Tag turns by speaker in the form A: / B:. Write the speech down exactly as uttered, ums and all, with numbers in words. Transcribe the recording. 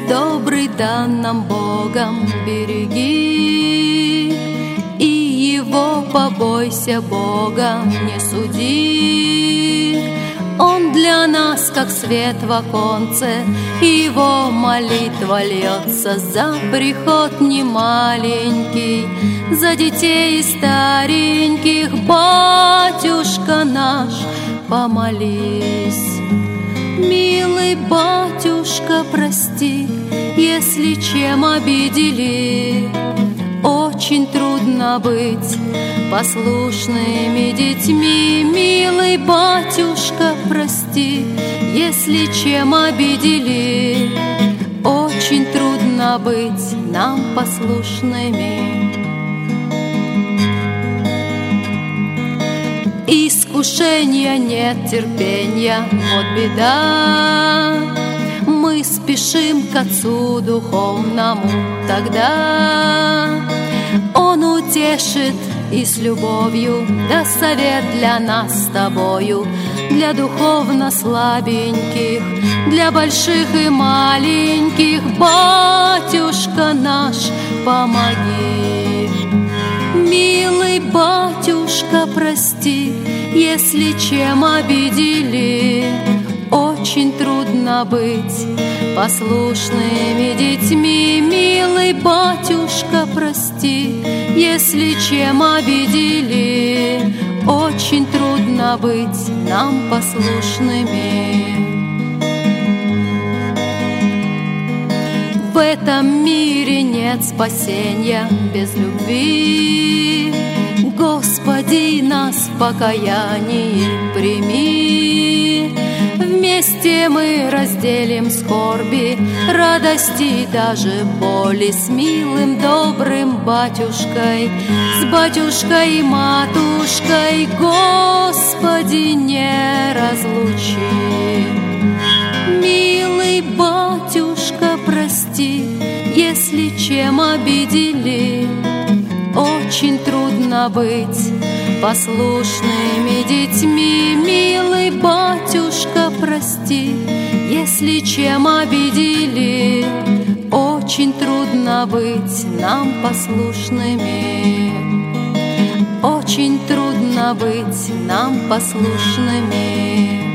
A: добрый дан нам Богом береги, и Его побойся, Бога не суди. Он для нас, как свет в оконце, и Его молитва льется за приход немаленький, за детей стареньких. Батюшка наш, помолись. Милый батюшка, прости, если чем обидели. Очень трудно быть послушными детьми. Милый батюшка, прости, если чем обидели. Очень трудно быть нам послушными. Искушения нет, терпения, вот беда. Мы спешим к Отцу Духовному тогда. Он утешит и с любовью даст совет для нас с тобою, для духовно слабеньких, для больших и маленьких. Батюшка наш, помоги. Милый батюшка, прости, если чем обидели. Очень трудно быть послушными детьми. Милый батюшка, прости, если чем обидели. Очень трудно быть нам послушными. В этом мире нет спасения без любви. Господи, нас в покаянии прими. Вместе мы разделим скорби, радости, даже боли с милым добрым батюшкой, с батюшкой и матушкой. Господи, не разлучи. Милый батюшка, прости, если чем обидели. Очень трудно быть послушными детьми. Милый батюшка, прости, если чем обидели. Очень трудно быть нам послушными. Очень трудно быть нам послушными.